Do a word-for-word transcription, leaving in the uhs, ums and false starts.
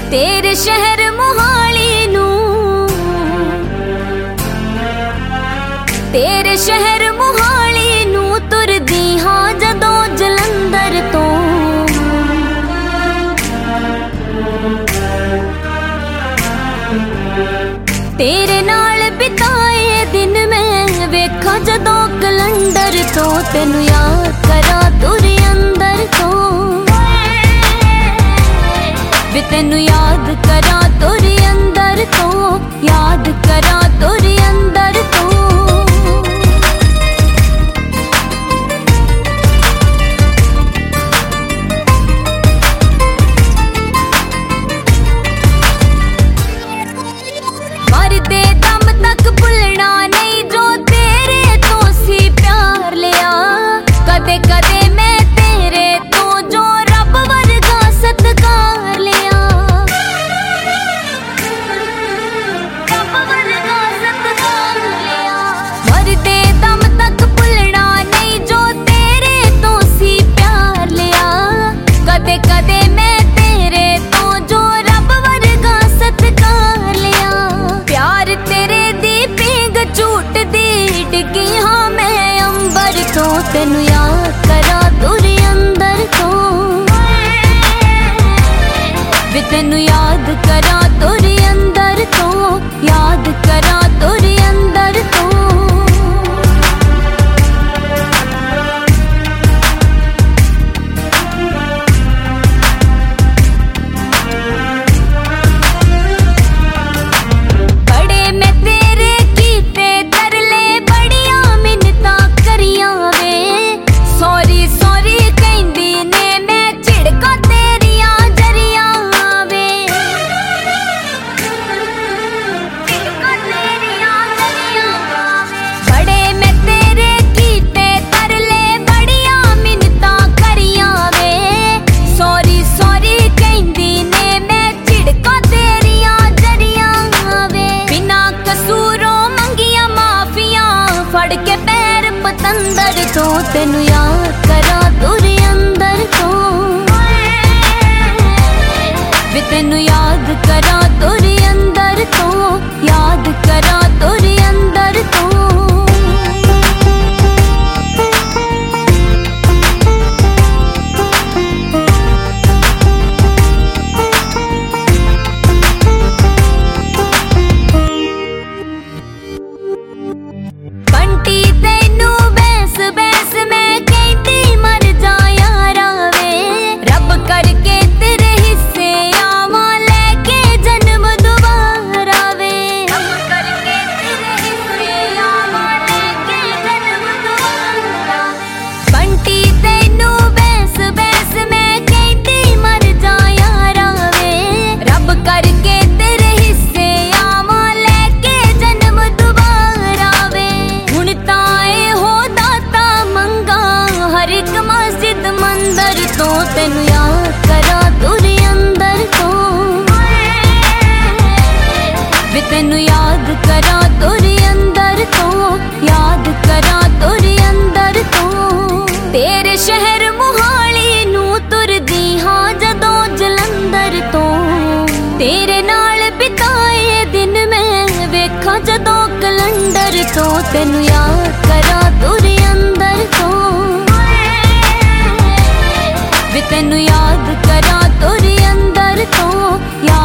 तेरे शहर मोहाली नू, तेरे शहर मोहाली नू तुरदी हां जदों जलंधर तो। तेरे नाल बिताए दिन मैं वेखा जदों कलंडर तो। तेनू याद करा तुरी अंदर तो, वे तेनू याद करा तुरी अंदर तो, याद करा तुरी अंदर तो। मरदे दम तक भुलना नहीं जो तेरे तो सी प्यार लिया। कदे कदे मैं तेरे तो जो रब वर्गा सत्कार लिया, रब वर्गा सत्कार लिया। मरदे दम तक भुलना नहीं जो तेरे तो सी प्यार लिया। कदे कदे मैं तेरे तो जो रब वर्गा सत्कार लिया। प्यार तेरे दी पींग झूठ दी डिगी हाँ मैं अंबर तो। तेनू याद करा तुरी अंदर तो, वे तेनू याद करा तुरी अंदर तो, याद करा तुरी अंदर तो। बड़े मैं तेरे कीते तरले बड़िया मिन्नतां करियां वे। सॉरी सॉरी कहंदी ने मैं झिड़का तेरियां जरियां वे, झिड़का तेरियां जरियां वे। बड़े मैं तेरे कीते तरले बड़िया मिन्नतां करियां वे। सॉरी सॉरी कहंदी ने मैं झिड़का तेरियां जरियां वे। बिना कसूरों मंगिया माफियां फड़ के पैर पतंदर तो। तेनू याद करा तुरी अंदर तो, वे तेनू याद करा तुरी अंदर तो, याद करा तुरी अंदर तो। बंटी तेनू बैस बैस मैं कहती मर जा यारा वे। रब करके तेरे हिस्से आवा लेके जन्म दोबारा वे, रब करके तेरे हिस्से आवा लेके जन्म दोबारा वे। बंटी तेनू बैस बैस मैं कहती मर जा यारा वे। रब करके तेरे हिस्से आवा लेके जन्म दोबारा वे। हुण ताए हो दाता मंगा हर एक मस्जिद मंदिर तो। तेनू याद करा तुरी अंदर तो, वे तेनू याद करा तुरी अंदर तो, याद करा तुरी अंदर तो। तेरे शहर मोहाली नू तुरदी हां जदों जलंधर तो। तेरे नाल बिताए दिन मैं वेखा जदों कलंडर तो। तेनू याद करा तुरी अंदर तो, वे तेनू याद करा तुरी अंदर तो।